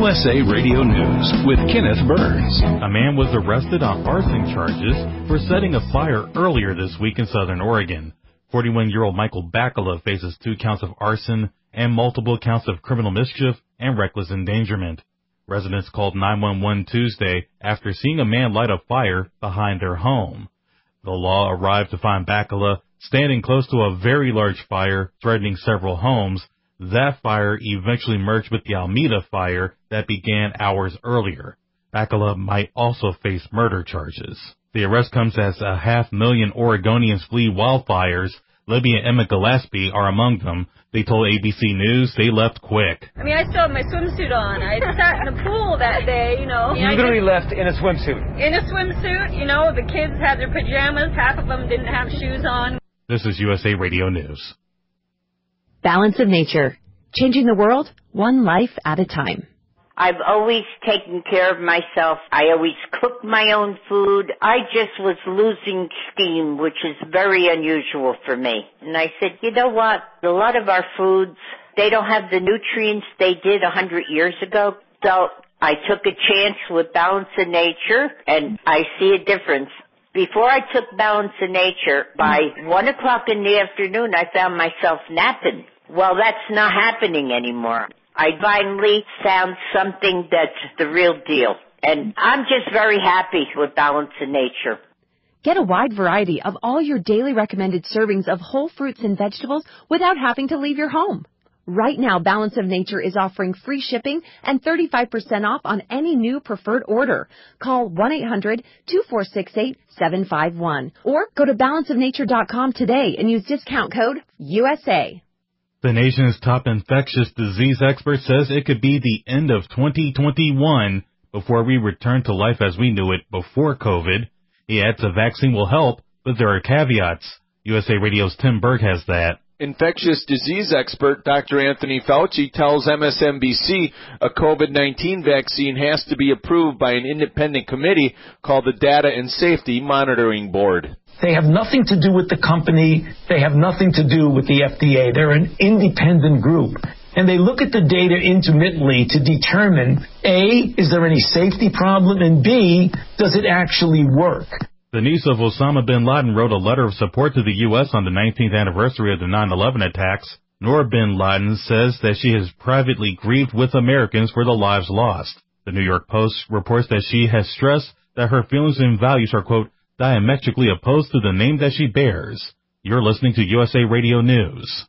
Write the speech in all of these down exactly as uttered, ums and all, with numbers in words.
S A Radio News with Kenneth Burns. A man was arrested on arson charges for setting a fire earlier this week in southern Oregon. forty-one-year-old Michael Bakala faces two counts of arson and multiple counts of criminal mischief and reckless endangerment. Residents called nine one one Tuesday after seeing a man light a fire behind their home. The law arrived to find Bakala standing close to a very large fire threatening several homes. That fire eventually merged with the Almeda fire that began hours earlier. Bakala might also face murder charges. The arrest comes as a half million Oregonians flee wildfires. Libby and Emma Gillespie are among them. They told A B C News they left quick. I mean, I still have my swimsuit on. I sat in the pool that day, you know. You literally left in a swimsuit. In a swimsuit, you know. The kids had their pajamas. Half of them didn't have shoes on. This is U S A Radio News. Balance of Nature. Changing the world, one life at a time. I've always taken care of myself. I always cook my own food. I just was losing steam, which is very unusual for me. And I said, you know what? A lot of our foods, they don't have the nutrients they did a hundred years ago. So I took a chance with Balance of Nature, and I see a difference. Before I took Balance of Nature, by one o'clock in the afternoon, I found myself napping. Well, that's not happening anymore. I finally found something that's the real deal. And I'm just very happy with Balance of Nature. Get a wide variety of all your daily recommended servings of whole fruits and vegetables without having to leave your home. Right now, Balance of Nature is offering free shipping and thirty-five percent off on any new preferred order. Call one eight hundred two four six eight seven five one or go to balance of nature dot com today and use discount code U S A. The nation's top infectious disease expert says it could be the end of twenty twenty-one before we return to life as we knew it before COVID. He adds a vaccine will help, but there are caveats. U S A Radio's Tim Berg has that. Infectious disease expert Doctor Anthony Fauci tells M S N B C a COVID nineteen vaccine has to be approved by an independent committee called the Data and Safety Monitoring Board. They have nothing to do with the company. They have nothing to do with the F D A. They're an independent group. And they look at the data intermittently to determine, A, is there any safety problem, and B, does it actually work? The niece of Osama bin Laden wrote a letter of support to the U S on the nineteenth anniversary of the nine eleven attacks. Noor bin Laden says that she has privately grieved with Americans for the lives lost. The New York Post reports that she has stressed that her feelings and values are, quote, diametrically opposed to the name that she bears. You're listening to U S A Radio News.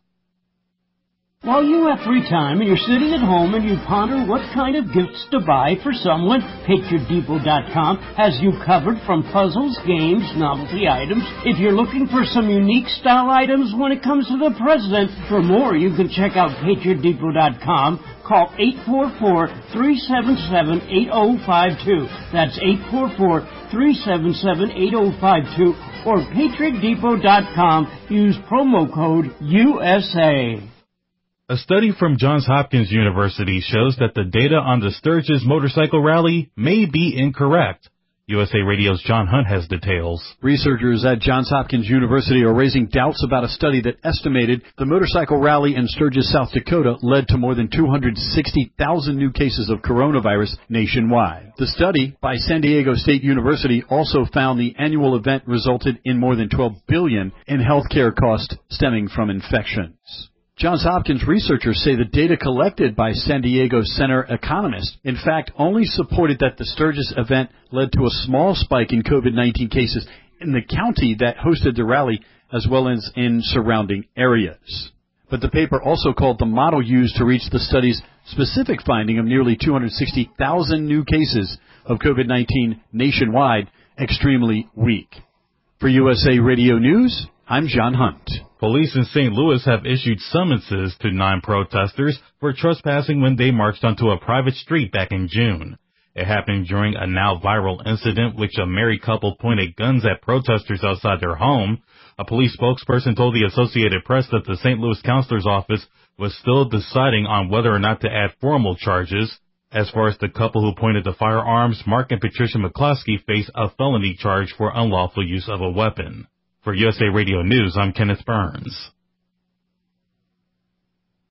While you have free time and you're sitting at home and you ponder what kind of gifts to buy for someone, Patriot Depot dot com has you covered from puzzles, games, novelty items. If you're looking for some unique style items when it comes to the president, for more you can check out Patriot Depot dot com. Call eight four four, three seven seven, eight zero five two. That's eight four four, three seven seven, eight zero five two. Or Patriot Depot dot com. Use promo code U S A. A study from Johns Hopkins University shows that the data on the Sturgis motorcycle rally may be incorrect. U S A Radio's John Hunt has details. Researchers at Johns Hopkins University are raising doubts about a study that estimated the motorcycle rally in Sturgis, South Dakota led to more than two hundred sixty thousand new cases of coronavirus nationwide. The study by San Diego State University also found the annual event resulted in more than twelve billion dollars in healthcare costs stemming from infections. Johns Hopkins researchers say the data collected by San Diego Center economists, in fact, only supported that the Sturgis event led to a small spike in COVID nineteen cases in the county that hosted the rally, as well as in surrounding areas. But the paper also called the model used to reach the study's specific finding of nearly two hundred sixty thousand new cases of COVID nineteen nationwide extremely weak. For U S A Radio News, I'm John Hunt. Police in Saint Louis have issued summonses to nine protesters for trespassing when they marched onto a private street back in June. It happened during a now viral incident which a married couple pointed guns at protesters outside their home. A police spokesperson told the Associated Press that the Saint Louis counselor's office was still deciding on whether or not to add formal charges. As far as the couple who pointed the firearms, Mark and Patricia McCloskey face a felony charge for unlawful use of a weapon. For U S A Radio News, I'm Kenneth Burns.